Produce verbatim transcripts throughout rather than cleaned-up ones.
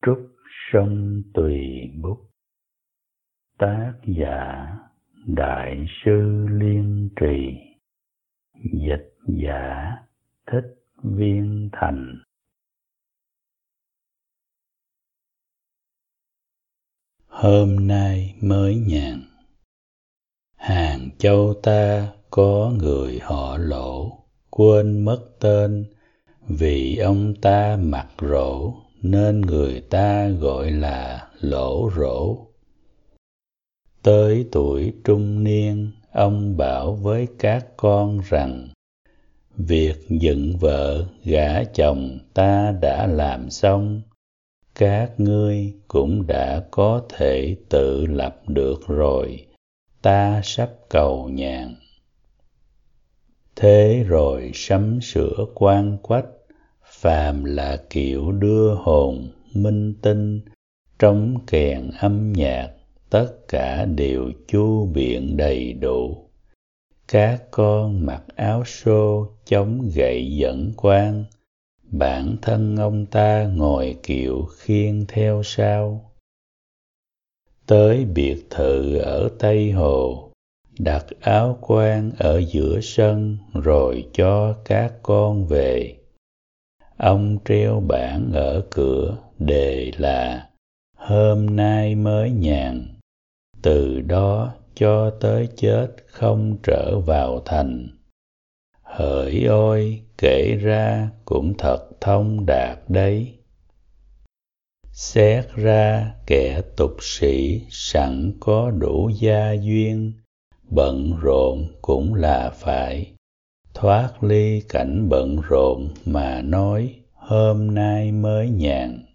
Trúc sông tùy bút. Tác giả Đại sư Liên Trì. Dịch giả Thích Viên Thành. Hôm nay mới nhàn. Hàng Châu ta có người họ Lỗ, quên mất tên, vì ông ta mặt rỗ nên người ta gọi là Lỗ Rỗ. Tới tuổi trung niên, ông bảo với các con rằng: việc dựng vợ gả chồng ta đã làm xong, các ngươi cũng đã có thể tự lập được rồi, ta sắp cầu nhàn. Thế rồi sắm sửa quan quách, phàm là kiểu đưa hồn, minh tinh, trống kèn âm nhạc, tất cả đều chu biện đầy đủ. Các con mặc áo xô, chống gậy dẫn quan, bản thân ông ta ngồi kiệu khiêng theo sau. Tới biệt thự ở Tây Hồ, đặt áo quan ở giữa sân rồi cho các con về. Ông treo bảng ở cửa đề là hôm nay mới nhàn, từ đó cho tới chết không trở vào thành. Hỡi ôi, kể ra cũng thật thông đạt đấy. Xét ra kẻ tục sĩ sẵn có đủ gia duyên, bận rộn cũng là phải, thoát ly cảnh bận rộn mà nói hôm nay mới nhàn.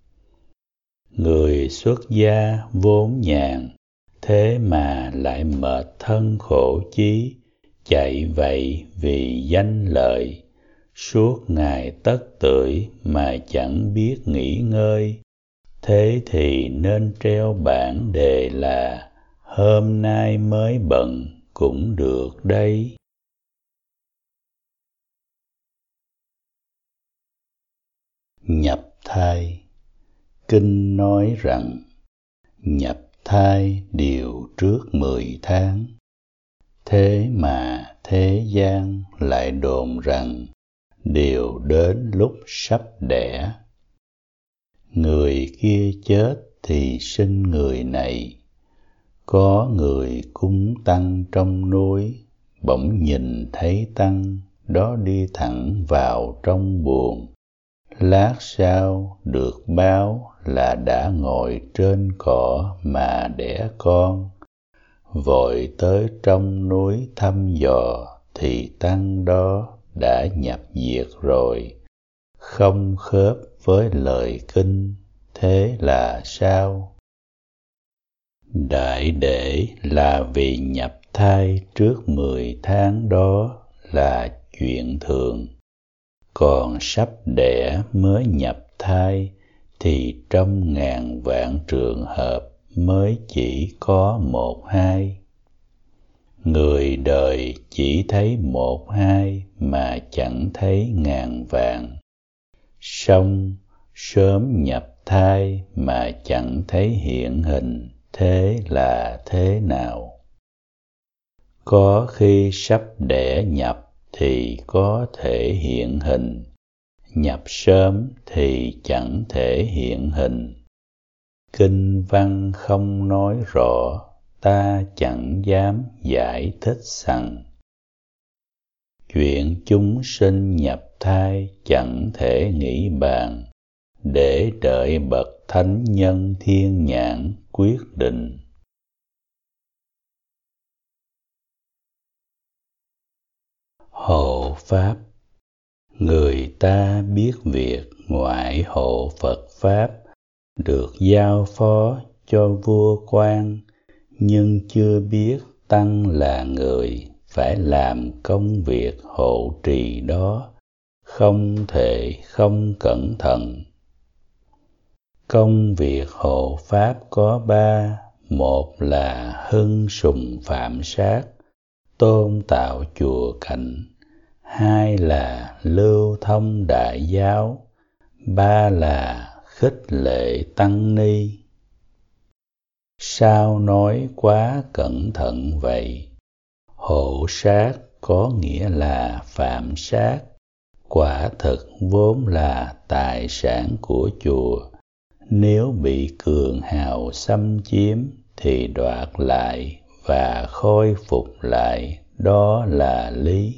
Người xuất gia vốn nhàn, thế mà lại mệt thân khổ chí, chạy vậy vì danh lợi, suốt ngày tất tưởi mà chẳng biết nghỉ ngơi. Thế thì nên treo bảng đề là hôm nay mới bận cũng được đấy. Nhập thai. Kinh nói rằng nhập thai điều trước mười tháng, thế mà thế gian lại đồn rằng điều đến lúc sắp đẻ. Người kia chết thì sinh người này. Có người cúng tăng trong núi, bỗng nhìn thấy tăng đó đi thẳng vào trong buồng. Lát sau được báo là đã ngồi trên cỏ mà đẻ con. Vội tới trong núi thăm dò thì tăng đó đã nhập diệt rồi, không khớp với lời kinh. Thế là sao? Đại để là vì nhập thai trước mười tháng đó là chuyện thường. Còn sắp đẻ mới nhập thai thì trong ngàn vạn trường hợp mới chỉ có một hai. Người đời chỉ thấy một hai mà chẳng thấy ngàn vạn. Song sớm nhập thai mà chẳng thấy hiện hình, thế là thế nào? Có khi sắp đẻ nhập thì có thể hiện hình, nhập sớm thì chẳng thể hiện hình. Kinh văn không nói rõ, ta chẳng dám giải thích sằng. Chuyện chúng sinh nhập thai chẳng thể nghĩ bàn, để đợi bậc thánh nhân thiên nhãn quyết định. Hộ pháp. Người ta biết việc ngoại hộ Phật pháp được giao phó cho vua quan, nhưng chưa biết tăng là người phải làm công việc hộ trì đó, không thể không cẩn thận. Công việc hộ pháp có ba: một là hưng sùng phạm sát, tôn tạo chùa cảnh; hai là lưu thông đại giáo; ba là khích lệ tăng ni. Sao nói quá cẩn thận vậy? Hộ sát có nghĩa là phạm sát, quả thực vốn là tài sản của chùa. Nếu bị cường hào xâm chiếm thì đoạt lại và khôi phục lại, đó là lý.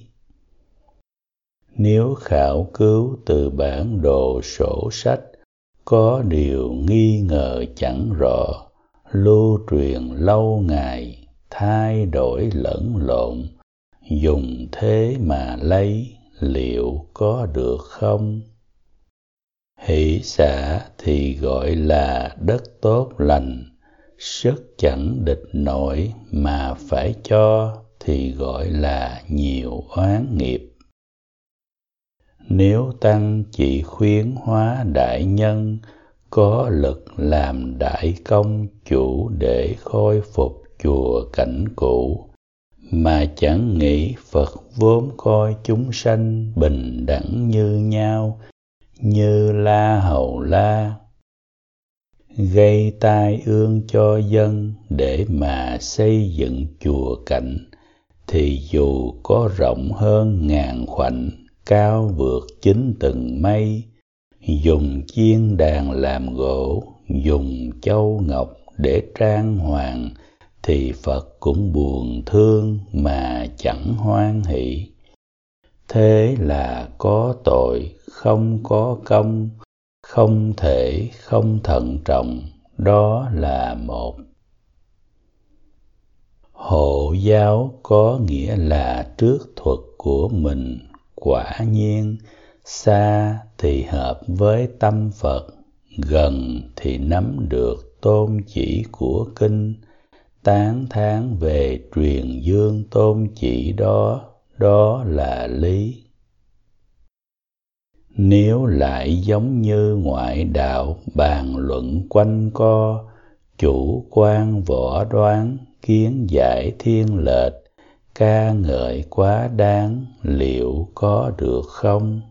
Nếu khảo cứu từ bản đồ sổ sách, có điều nghi ngờ chẳng rõ, lưu truyền lâu ngày, thay đổi lẫn lộn, dùng thế mà lấy, liệu có được không? Hỷ xả thì gọi là đất tốt lành, sức chẳng địch nổi mà phải cho thì gọi là nhiều oán nghiệp. Nếu tăng chỉ khuyến hóa đại nhân, có lực làm đại công chủ để khôi phục chùa cảnh cũ, mà chẳng nghĩ Phật vốn coi chúng sanh bình đẳng như nhau, như La Hầu La, gây tai ương cho dân để mà xây dựng chùa cảnh, thì dù có rộng hơn ngàn khoảnh, cao vượt chín tầng mây, dùng chiên đàn làm gỗ, dùng châu ngọc để trang hoàng, thì Phật cũng buồn thương mà chẳng hoan hỷ. Thế là có tội, không có công, không thể không thận trọng, đó là một. Hộ giáo có nghĩa là trước thuật của mình, quả nhiên, xa thì hợp với tâm Phật, gần thì nắm được tôn chỉ của kinh, tán thán về truyền dương tôn chỉ đó, đó là lý. Nếu lại giống như ngoại đạo bàn luận quanh co, chủ quan võ đoán, kiến giải thiên lệch, ca ngợi quá đáng, liệu có được không?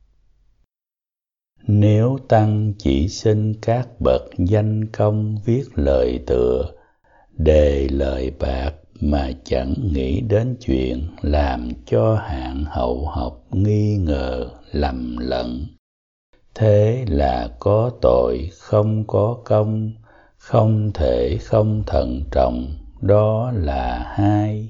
Nếu tăng chỉ xin các bậc danh công viết lời tựa, đề lời bạc mà chẳng nghĩ đến chuyện làm cho hạng hậu học nghi ngờ, lầm lẫn, thế là có tội, không có công, không thể không thận trọng, đó là hai.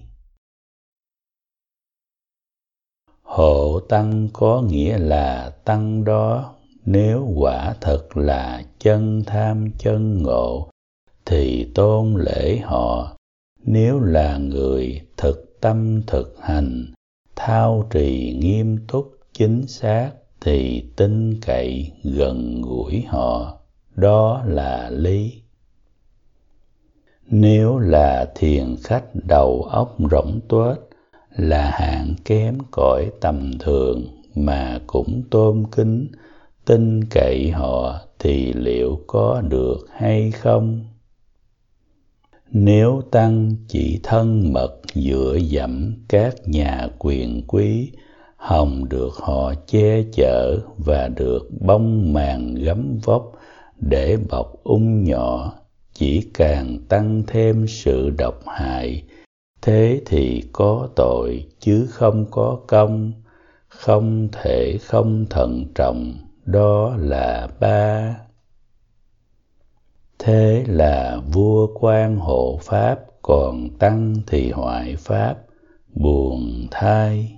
Hộ tăng có nghĩa là tăng đó, nếu quả thật là chân tham chân ngộ, thì tôn lễ họ. Nếu là người thực tâm thực hành, thao trì nghiêm túc chính xác, thì tin cậy gần gũi họ, đó là lý. Nếu là thiền khách đầu óc rỗng tuếch, là hạng kém cõi tầm thường, mà cũng tôn kính, tin cậy họ, thì liệu có được hay không? Nếu tăng chỉ thân mật dựa dẫm các nhà quyền quý, hòng được họ che chở và được bông màn gấm vóc để bọc ung nhỏ, chỉ càng tăng thêm sự độc hại, thế thì có tội chứ không có công, không thể không thận trọng, đó là ba. Thế là vua quan hộ pháp, còn tăng thì hoại pháp, buồn thay.